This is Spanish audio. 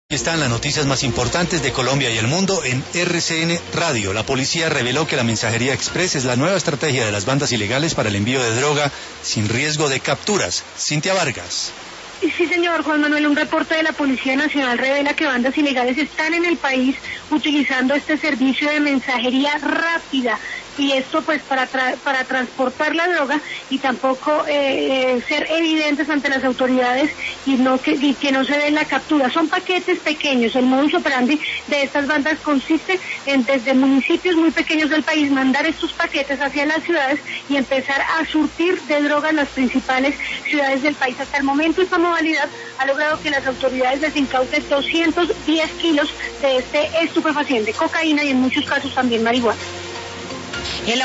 Están las noticias más importantes de Colombia y el mundo en RCN Radio. La policía reveló que la mensajería express es la nueva estrategia de las bandas ilegales para el envío de droga sin riesgo de capturas. Cintia Vargas. Sí, señor Juan Manuel, un reporte de la Policía Nacional revela que bandas ilegales están en el país utilizando este servicio de mensajería rápida, y esto pues para transportar la droga y tampoco ser evidentes ante las autoridades y que no se dé la captura. Son paquetes pequeños. El modus operandi de estas bandas consiste en, desde municipios muy pequeños del país, mandar estos paquetes hacia las ciudades y empezar a surtir de droga en las principales ciudades del país. Hasta el momento esta modalidad ha logrado que las autoridades les incauten 210 kilos de este estupefaciente, cocaína y en muchos casos también marihuana.